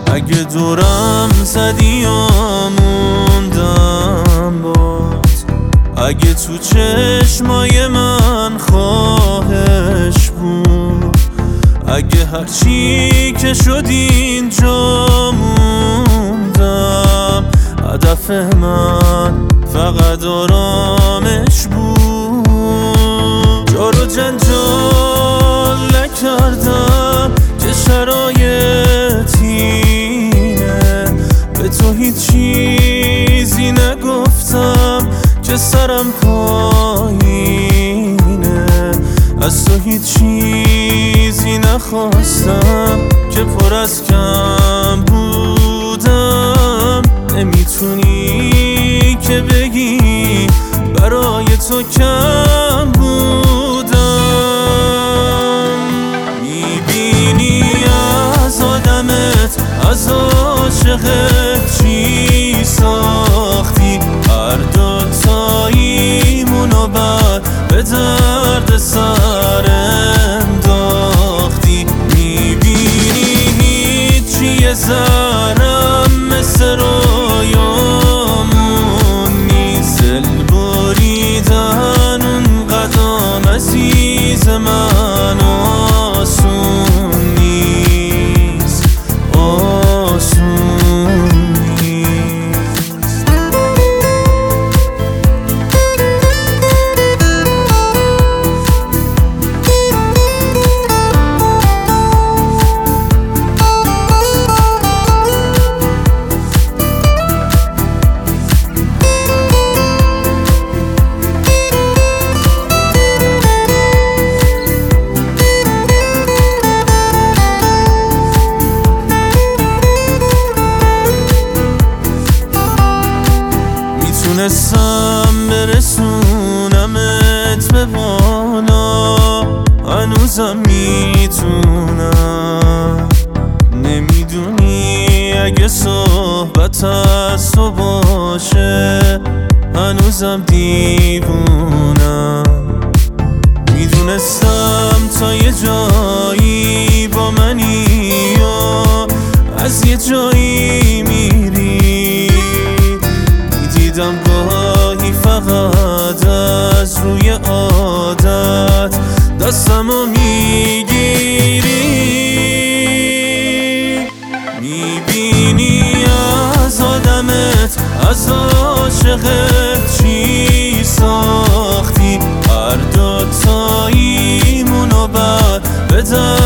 اگه دورم زدی یا موندم باز، اگه تو چشمای من خواهش بود، اگه هرچی که شد اینجا موندم، هدف من فقط آرامش بود. جار و جنجال نکردم که شرایطینه، به تو هیچ چیزی نگفتم که سرم پایینه، از تو هیچ چیزی نخواستم که پر از کم بودم. نمیتونی که بگی برای تو کم بودم. میبینی از آدمت، از عاشقت چی ساختی، هر دوتاییمونو بعد به درد سر انداختی. میبینی هیچی یه ذرم مثل رویامون نیست، دل بریدن اون قدم عزیز من آسون نیست، آسون نیست. میتونستم برسونمت به بالا، هنوزم میتونم. نمیدونی اگه صحبت از تو باشه هنوزم دیوونم. میدونستم تا یه جایی با منی یا از یه جایی میری، دیدم گاهی فقط از روی عادت دستمو میگیری. میبینی از آدمت، از عاشقت چی ساختی، هر دوتاییمونو بعد به